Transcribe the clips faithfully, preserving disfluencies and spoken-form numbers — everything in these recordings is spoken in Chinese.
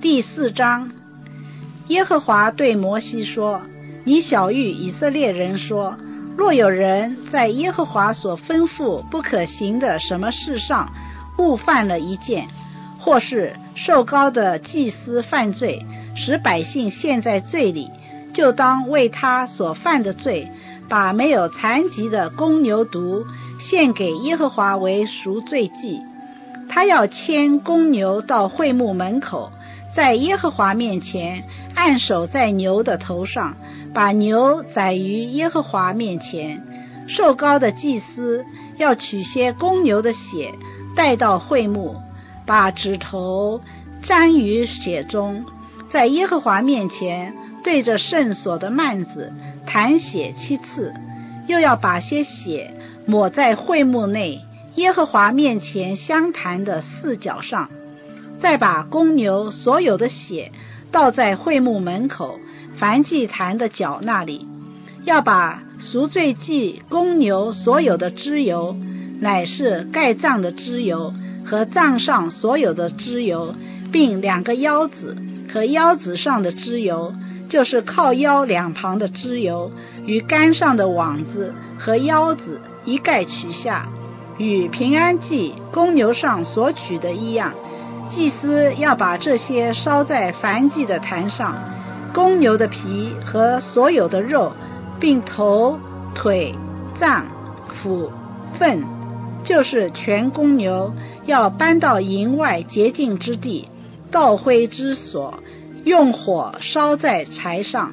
第四章，耶和华对摩西说：你晓谕以色列人说，若有人在耶和华所吩咐不可行的什么事上误犯了一件，或是受膏的祭司犯罪，使百姓陷在罪里，就当为他所犯的罪，把没有残疾的公牛犊献给耶和华为赎罪祭。他要牵公牛到会幕门口，在耶和华面前按手在牛的头上，把牛宰于耶和华面前。受膏的祭司要取些公牛的血带到会幕，把指头沾于血中，在耶和华面前对着圣所的幔子弹血七次，又要把些血抹在会幕内耶和华面前相谈的四角上，再把公牛所有的血倒在会幕门口燔祭坛的角那里，要把赎罪祭公牛所有的脂油，乃是盖脏的脂油和脏上所有的脂油，并两个腰子和腰子上的脂油，就是靠腰两旁的脂油，与杆上的网子和腰子一概取下，与平安祭公牛上所取的一样。祭司要把这些烧在燔祭的坛上，公牛的皮和所有的肉，并头、腿、脏、腑、粪，就是全公牛，要搬到营外洁净之地，倒灰之所，用火烧在柴上。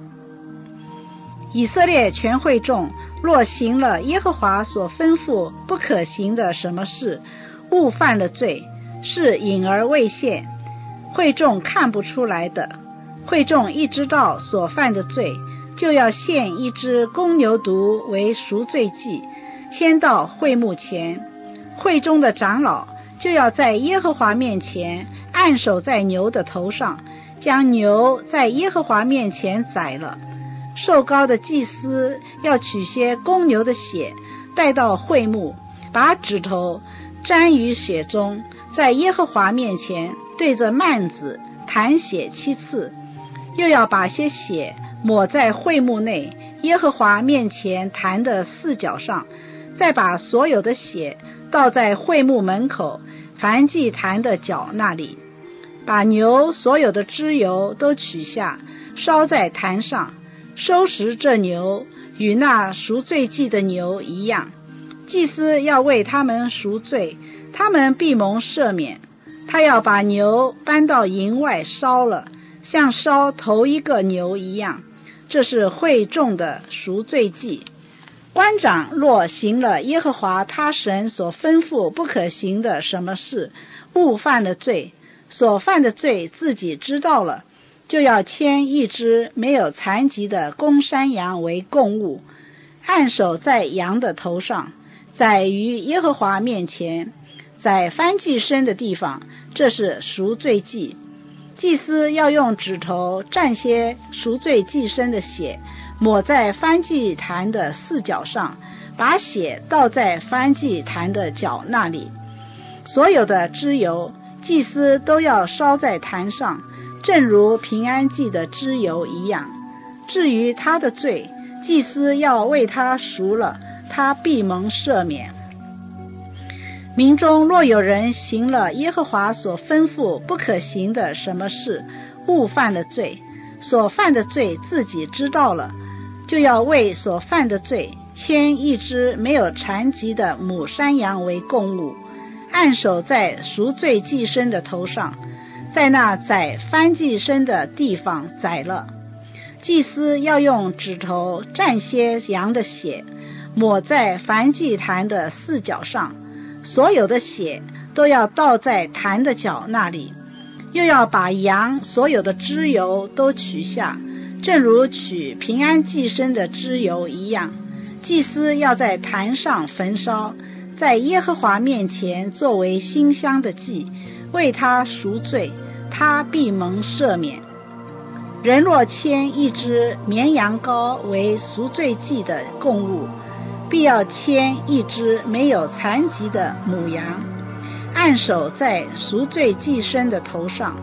以色列全会众若行了耶和华所吩咐不可行的什么事，误犯了罪，是隐而未现，会众看不出来的。会众一知道所犯的罪，就要献一只公牛犊为赎罪祭，牵到会幕前。会中的长老就要在耶和华面前按手在牛的头上，将牛在耶和华面前宰了。受膏的祭司要取些公牛的血带到会幕，把指头沾于血中，在耶和华面前对着幔子弹血七次，又要把些血抹在会幕内耶和华面前弹的四角上，再把所有的血倒在会幕门口燔祭坛的角那里，把牛所有的脂油都取下，烧在坛上。收拾这牛与那赎罪祭的牛一样，祭司要为他们赎罪，他们必蒙赦免。他要把牛搬到营外烧了，像烧头一个牛一样，这是会众的赎罪祭。官长若行了耶和华他神所吩咐不可行的什么事，误犯了罪，所犯的罪自己知道了，就要牵一只没有残疾的公山羊为供物，按手在羊的头上，宰于耶和华面前，宰燔祭牲的地方，这是赎罪祭。祭司要用指头蘸些赎罪祭牲的血，抹在燔祭坛的四角上，把血倒在燔祭坛的角那里。所有的脂油，祭司都要烧在坛上，正如平安祭的脂油一样。至于他的罪，祭司要为他赎了，他必蒙赦免。民中若有人行了耶和华所吩咐不可行的什么事，误犯了罪，所犯的罪自己知道了，就要为所犯的罪牵一只没有残疾的母山羊为供物，按手在赎罪祭牲的头上，在那宰燔祭牲的地方宰了。祭司要用指头蘸些羊的血，抹在燔祭坛的四角上，所有的血都要倒在坛的角那里，又要把羊所有的脂油都取下，正如取平安祭牲的脂油一样。祭司要在坛上焚烧，在耶和华面前作为馨香的祭，为他赎罪，他必蒙赦免。人若牵一只绵羊羔为赎罪祭的供物，必要牵一只没有残疾的母羊，按手在赎罪祭牲的头上，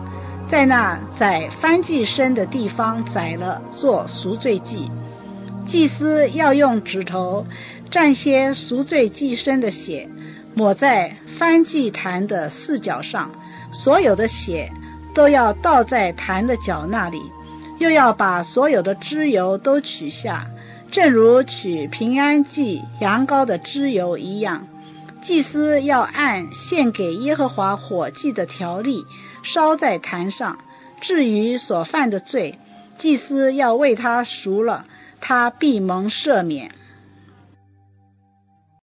在那宰燔祭牲的地方宰了，做赎罪祭。祭司要用指头蘸些赎罪祭牲的血，抹在燔祭坛的四角上，所有的血都要倒在坛的角那里，又要把所有的脂油都取下，正如取平安祭羊羔的脂油一样。祭司要按献给耶和华火祭的条例烧在坛上。至于所犯的罪，祭司要为他赎了，他必蒙赦免。